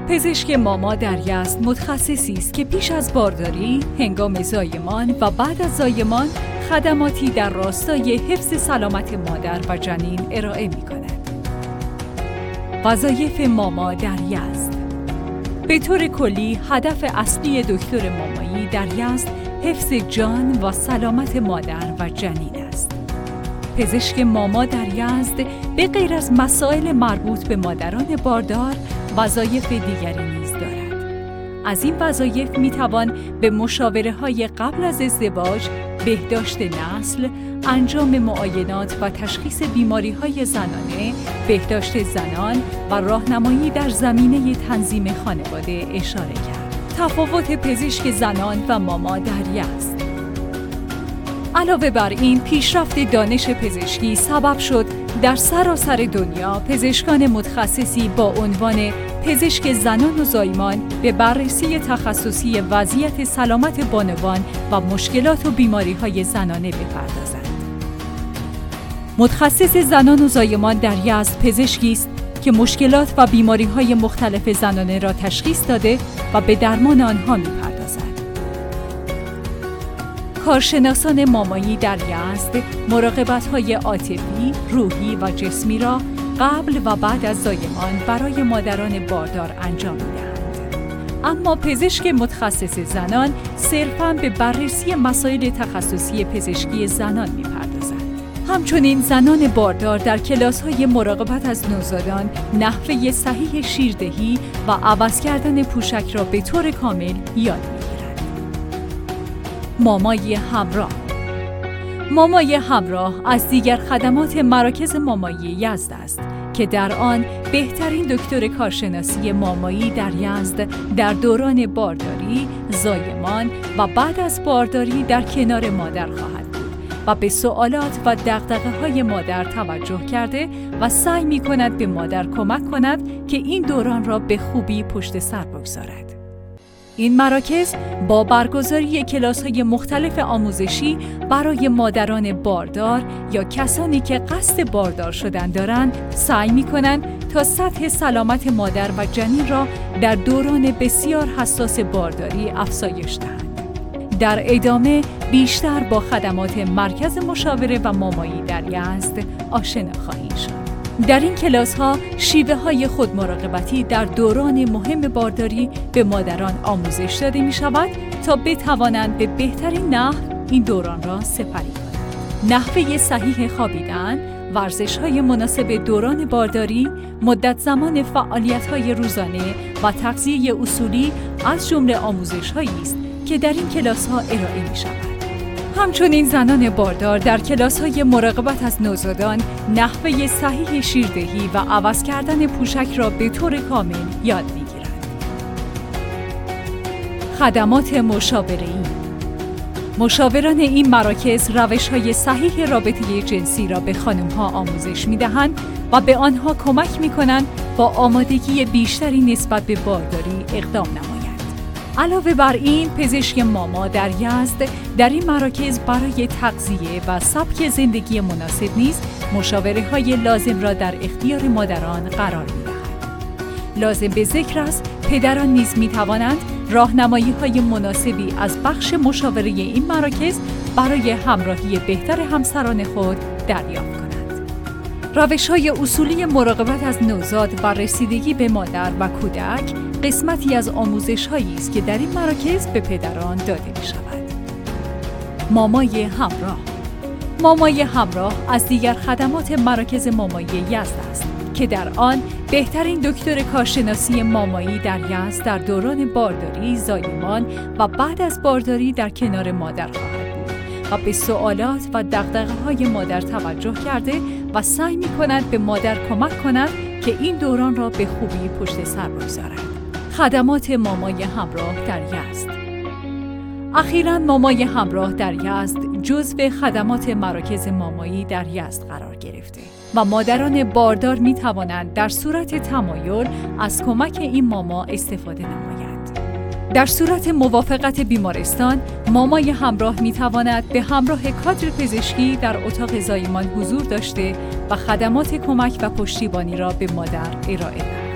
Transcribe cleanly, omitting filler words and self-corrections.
پزشک ماما در یزد متخصصی است که پیش از بارداری، هنگام زایمان و بعد از زایمان خدماتی در راستای حفظ سلامت مادر و جنین ارائه می‌کند. وظایف ماما در یزد. به طور کلی هدف اصلی دکتر مامایی در یزد حفظ جان و سلامت مادر و جنین است. پزشک ماما در یزد به غیر از مسائل مربوط به مادران باردار، وظایف دیگری نیز دارد. از این وظایف میتوان به مشاوره‌های قبل از ازدواج، بهداشت نسل، انجام معاینات و تشخیص بیماری‌های زنانه، بهداشت زنان و راهنمایی در زمینه تنظیم خانواده اشاره کرد. تفاوت پزشک زنان و ماما در یزد. علاوه بر این، پیشرفت دانش پزشکی سبب شد در سراسر دنیا پزشکان متخصصی با عنوان پزشک زنان و زایمان به بررسی تخصصی وضعیت سلامت بانوان و مشکلات و بیماری‌های زنانه بپردازند. متخصص زنان و زایمان در یزد پزشکی است که مشکلات و بیماری‌های مختلف زنانه را تشخیص داده و به درمان آنها می‌پردازد. کارشناسان مامایی در یزد مراقبت‌های عاطفی، روحی و جسمی را قبل و بعد از زایمان برای مادران باردار انجام می‌دهند. اما پزشک متخصص زنان صرفاً به بررسی مسائل تخصصی پزشکی زنان می‌پردازد. همچنین زنان باردار در کلاس‌های مراقبت از نوزادان نحوه صحیح شیردهی و عوض کردن پوشک را به طور کامل یاد می‌گیرند. مامای همراه. مامای همراه از دیگر خدمات مراکز مامایی یزد است که در آن بهترین دکتر کارشناسی مامایی در یزد در دوران بارداری، زایمان و بعد از بارداری در کنار مادر خواهد بود و به سوالات و دغدغه‌های مادر توجه کرده و سعی می‌کند به مادر کمک کند که این دوران را به خوبی پشت سر بگذارد. این مراکز با برگزاری کلاس‌های مختلف آموزشی برای مادران باردار یا کسانی که قصد باردار شدن دارند، سعی می‌کنند تا سطح سلامت مادر و جنین را در دوران بسیار حساس بارداری افزایش دهند. در ادامه بیشتر با خدمات مرکز مشاوره و مامایی در یزد آشنا خواهید شد. در این کلاس‌ها شیوه‌های خودمراقبتی در دوران مهم بارداری به مادران آموزش داده می‌شود تا بتوانند به بهترین نحو این دوران را سپری کنند. نحوه صحیح خوابیدن، ورزش‌های مناسب دوران بارداری، مدت زمان فعالیت‌های روزانه و تغذیه اصولی از جمله آموزش‌هایی است که در این کلاس‌ها ارائه می‌شود. همچنین زنان باردار در کلاس‌های مراقبت از نوزادان نحوه صحیح شیردهی و عوض کردن پوشک را به طور کامل یاد می‌گیرند. خدمات مشاوره‌ای. مشاوران این مراکز روش‌های صحیح رابطه جنسی را به خانم‌ها آموزش می‌دهند و به آنها کمک می‌کنند با آمادگی بیشتری نسبت به بارداری اقدام نمایند. علاوه بر این، پزشک ماما در یزد در این مراکز برای تغذیه و سبک زندگی مناسب نیز مشاوره‌های لازم را در اختیار مادران قرار می‌دهد. لازم به ذکر است پدران نیز می‌توانند راهنمایی‌های مناسبی از بخش مشاوره این مراکز برای همراهی بهتر همسران خود دریافت کنند. روش‌های اصولی مراقبت از نوزاد و رسیدگی به مادر و کودک قسمتی از آموزش‌هایی است که در این مراکز به پدران داده می‌شود. مامای همراه. مامای همراه از دیگر خدمات مراکز مامایی یزد است که در آن بهترین دکتر کارشناسی مامایی در یزد در دوران بارداری، زایمان و بعد از بارداری در کنار مادر خواهد بود و به سوالات و دغدغه‌های مادر توجه کرده و سعی می‌کند به مادر کمک کند که این دوران را به خوبی پشت سر بگذارد. خدمات مامای همراه در یزد. اخیراً مامای همراه در یزد جزو خدمات مراکز مامایی در یزد قرار گرفته و مادران باردار می توانند در صورت تمایل از کمک این ماما استفاده نمایند. در صورت موافقت بیمارستان، مامای همراه می تواند به همراه کادر پزشکی در اتاق زایمان حضور داشته و خدمات کمک و پشتیبانی را به مادر ارائه دهد.